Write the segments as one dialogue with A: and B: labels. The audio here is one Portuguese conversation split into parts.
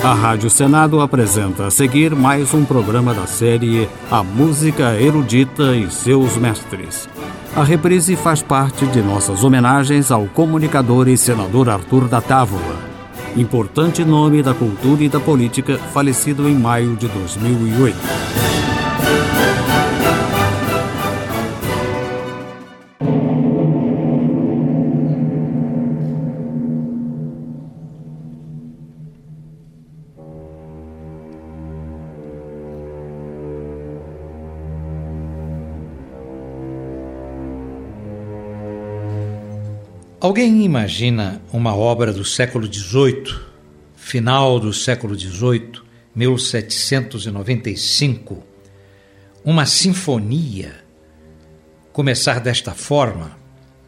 A: A Rádio Senado apresenta a seguir mais um programa da série A Música Erudita e Seus Mestres. A reprise faz parte de nossas homenagens ao comunicador e senador Arthur da Távola, importante nome da cultura e da política, falecido em maio de 2008.
B: Alguém imagina uma obra do século XVIII, final do século XVIII, 1795, uma sinfonia, começar desta forma,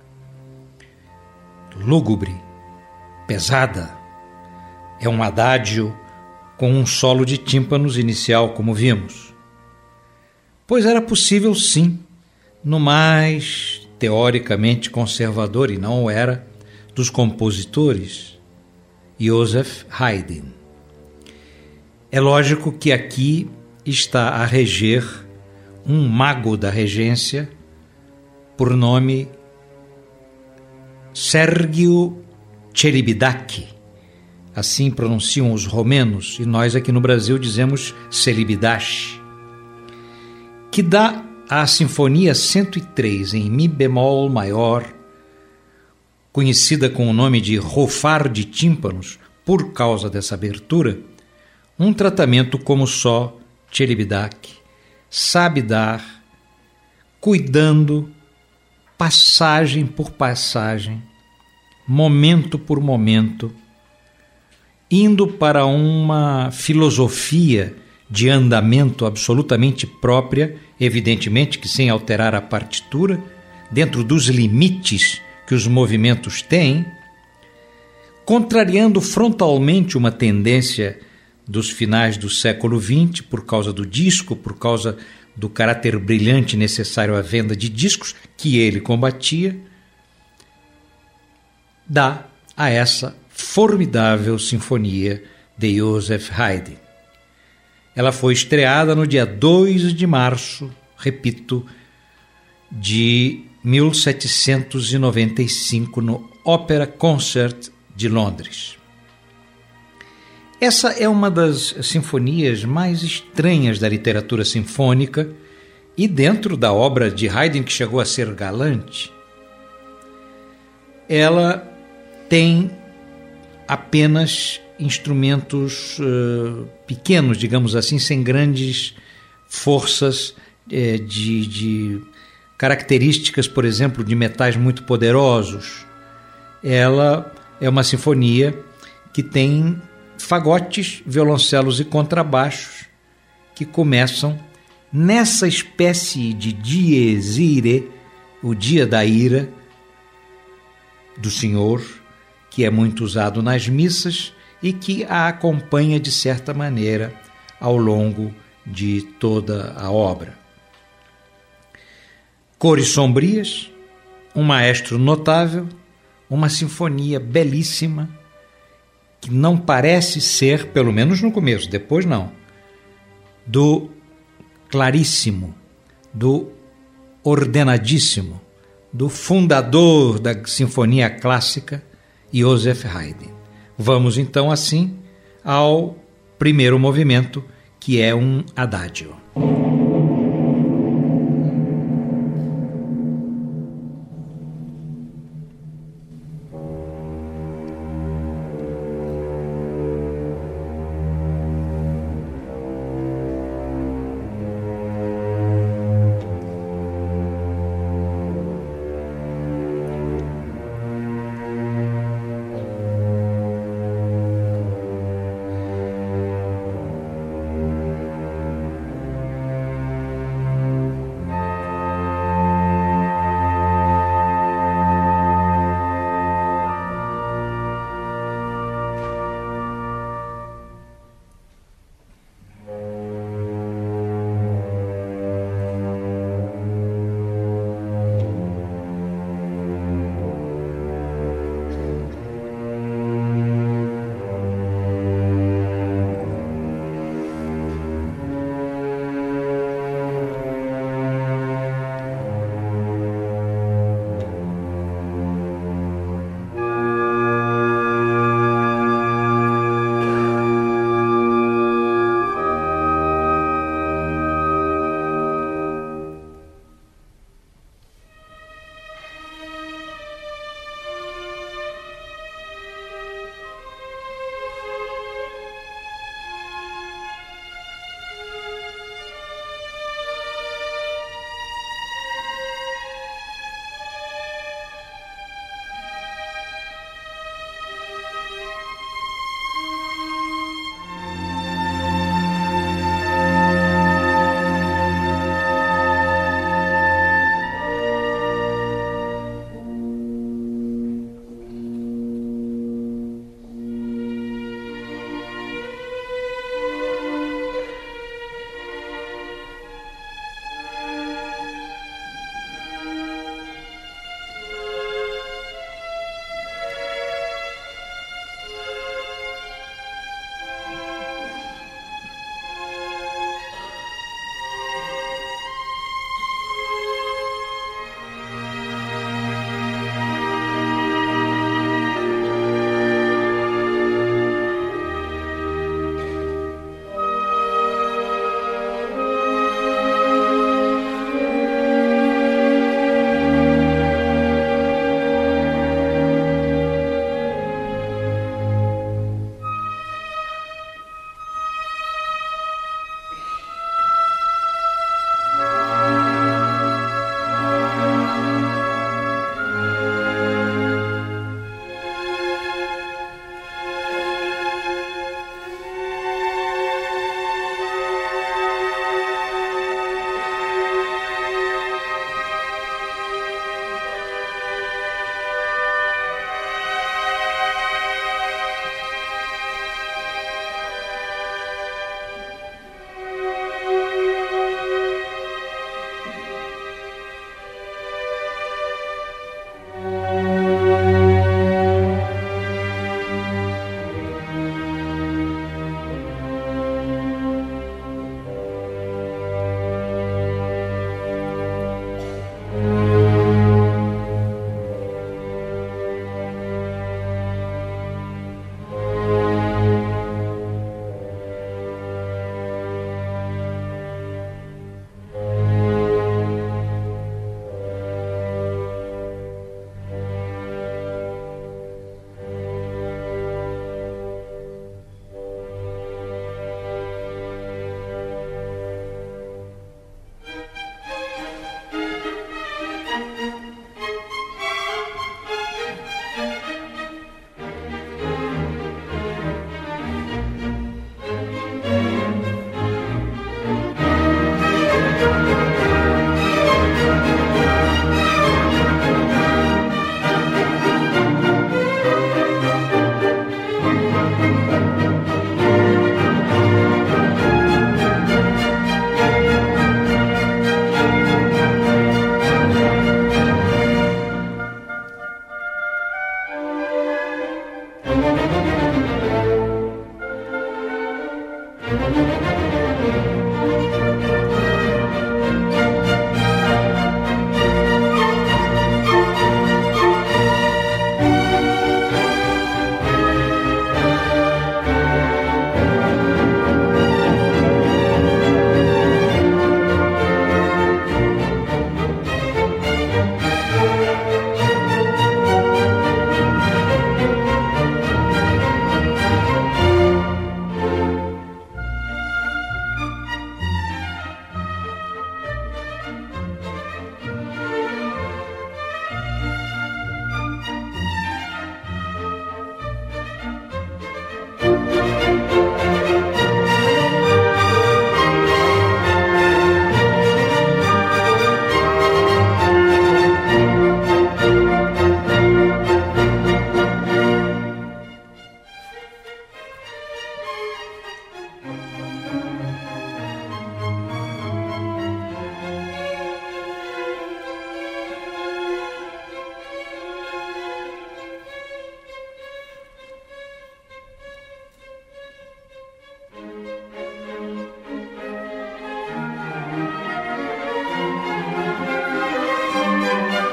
B: lúgubre, pesada, é um adágio com um solo de tímpanos inicial, como vimos? Pois era possível, sim, no mais teoricamente conservador, e não o era, dos compositores, Joseph Haydn. É lógico que aqui está a reger um mago da regência, por nome Sergiu Celibidache, assim pronunciam os romenos, e nós aqui no Brasil dizemos Celibidache, que dá a Sinfonia 103 em Mi bemol maior, conhecida com o nome de Rofar de Tímpanos, por causa dessa abertura, um tratamento como só Celibidache sabe dar, cuidando, passagem por passagem, momento por momento, indo para uma filosofia de andamento absolutamente própria, evidentemente que sem alterar a partitura, dentro dos limites que os movimentos têm, contrariando frontalmente uma tendência dos finais do século XX, por causa do disco, por causa do caráter brilhante necessário à venda de discos, que ele combatia, dá a essa formidável sinfonia de Joseph Haydn. Ela foi estreada no dia 2 de março, repito, de 1795, no Opera Concert de Londres. Essa é uma das sinfonias mais estranhas da literatura sinfônica e dentro da obra de Haydn, que chegou a ser galante. Ela tem apenas instrumentos pequenos, digamos assim, sem grandes forças de características, por exemplo, de metais muito poderosos. Ela é uma sinfonia que tem fagotes, violoncelos e contrabaixos que começam nessa espécie de dies irae, o dia da ira do Senhor, que é muito usado nas missas e que a acompanha de certa maneira ao longo de toda a obra. Cores sombrias, um maestro notável, uma sinfonia belíssima, que não parece ser, pelo menos no começo, depois não, do claríssimo, do ordenadíssimo, do fundador da sinfonia clássica, Joseph Haydn. Vamos então assim ao primeiro movimento, que é um adágio.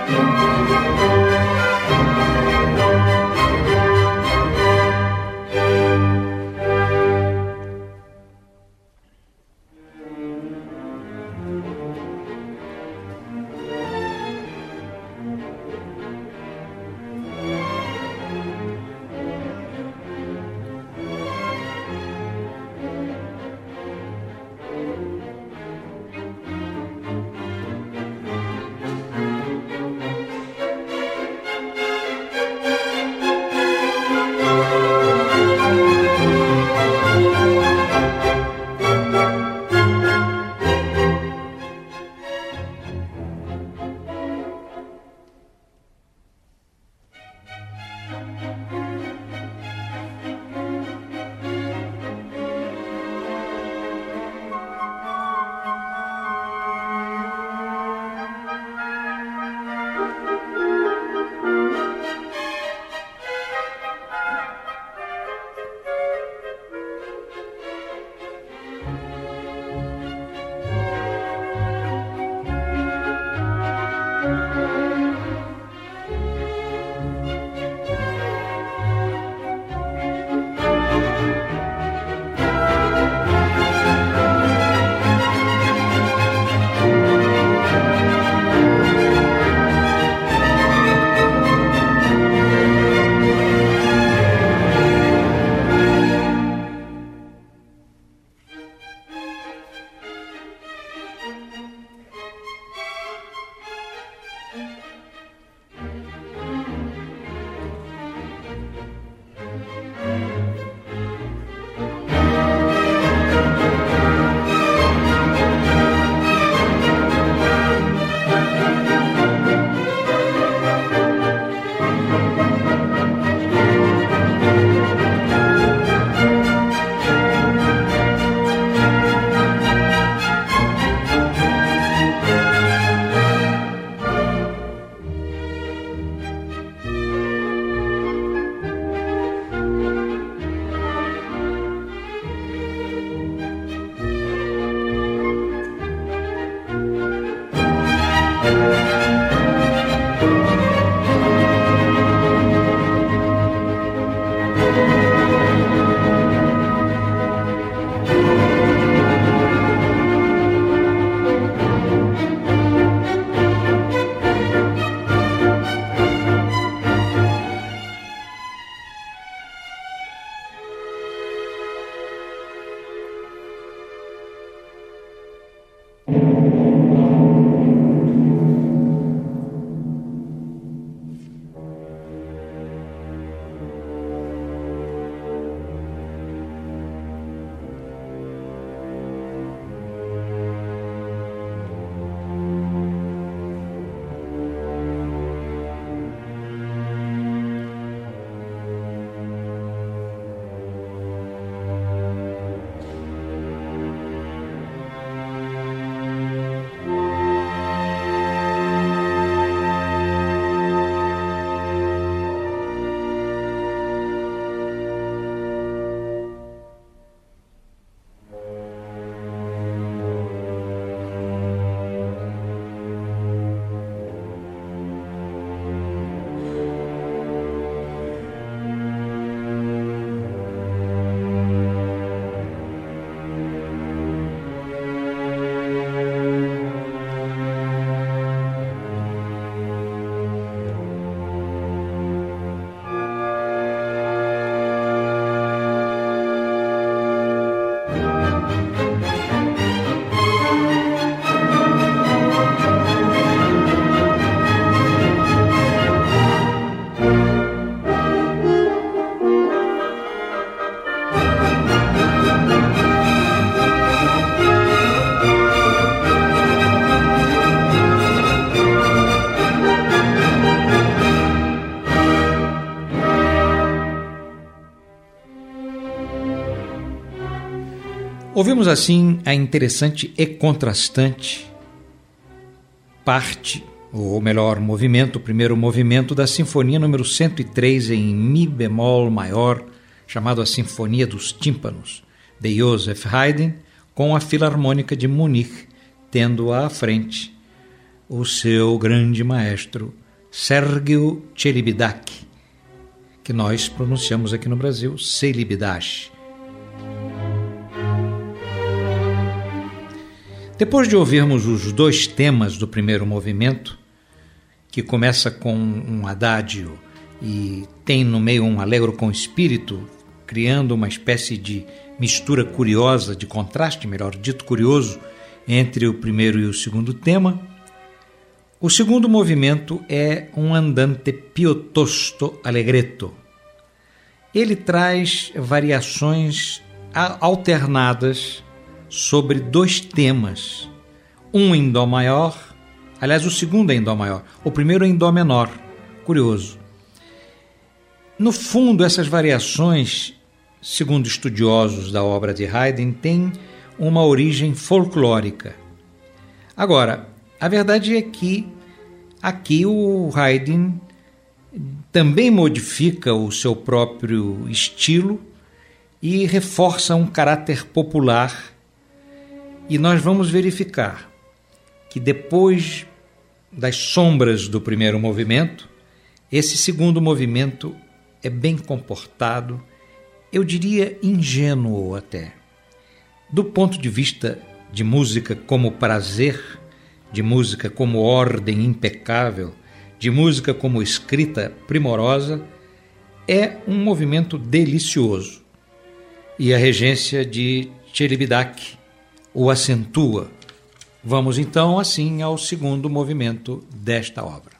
B: Ouvimos assim a interessante e contrastante parte, ou melhor, movimento, o primeiro movimento da Sinfonia número 103 em Mi bemol maior, chamado a Sinfonia dos Tímpanos, de Joseph Haydn, com a Filarmônica de Munique, tendo à frente o seu grande maestro Sergiu Celibidache, que nós pronunciamos aqui no Brasil Celibidache. Depois de ouvirmos os dois temas do primeiro movimento, que começa com um adágio e tem no meio um allegro com espírito, criando uma espécie de mistura curiosa, de contraste, melhor dito, curioso, entre o primeiro e o segundo tema, o segundo movimento é um andante piuttosto allegretto. Ele traz variações alternadas sobre dois temas, um em dó maior, aliás, o segundo é em dó maior, o primeiro é em dó menor, curioso. No fundo, essas variações, segundo estudiosos da obra de Haydn, têm uma origem folclórica. Agora, a verdade é que aqui o Haydn também modifica o seu próprio estilo e reforça um caráter popular, e nós vamos verificar que depois das sombras do primeiro movimento, esse segundo movimento é bem comportado, eu diria ingênuo até. Do ponto de vista de música como prazer, de música como ordem impecável, de música como escrita primorosa, é um movimento delicioso. E a regência de Celibidache o acentua. Vamos então assim ao segundo movimento desta obra.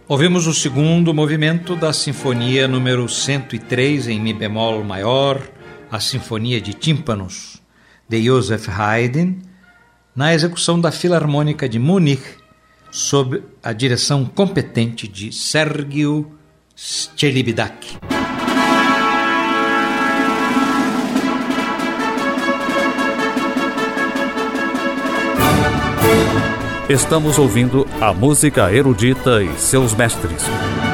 B: Ouvimos o segundo movimento da Sinfonia número 103 em Mi bemol maior, a Sinfonia de Tímpanos, de Joseph Haydn, na execução da Filarmônica de Munique, sob a direção competente de Sergiu Celibidache.
A: Estamos ouvindo a música erudita e seus mestres.